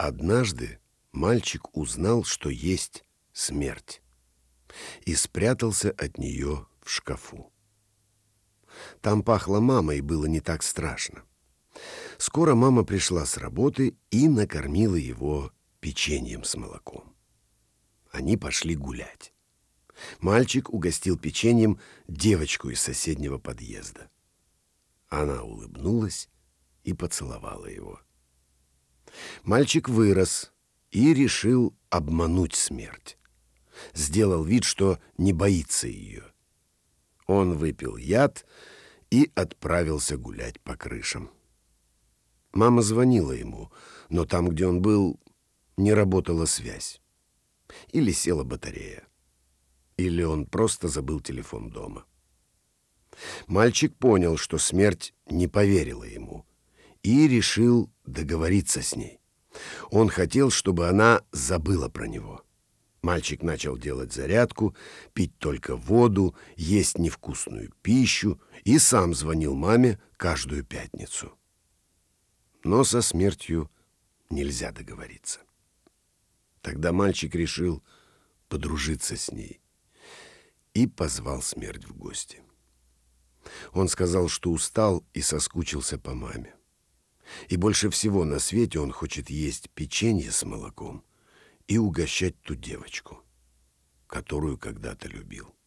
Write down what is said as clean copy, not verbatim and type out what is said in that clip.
Однажды мальчик узнал, что есть смерть, и спрятался от нее в шкафу. Там пахло мамой, и было не так страшно. Скоро мама пришла с работы и накормила его печеньем с молоком. Они пошли гулять. Мальчик угостил печеньем девочку из соседнего подъезда. Она улыбнулась и поцеловала его. Мальчик вырос и решил обмануть смерть. Сделал вид, что не боится ее. Он выпил яд и отправился гулять по крышам. Мама звонила ему, но там, где он был, не работала связь. Или села батарея. Или он просто забыл телефон дома. Мальчик понял, что смерть не поверила ему, и решил договориться с ней. Он хотел, чтобы она забыла про него. Мальчик начал делать зарядку, пить только воду, есть невкусную пищу и сам звонил маме каждую пятницу. Но со смертью нельзя договориться. Тогда мальчик решил подружиться с ней и позвал смерть в гости. Он сказал, что устал и соскучился по маме. И больше всего на свете он хочет есть печенье с молоком и угощать ту девочку, которую когда-то любил.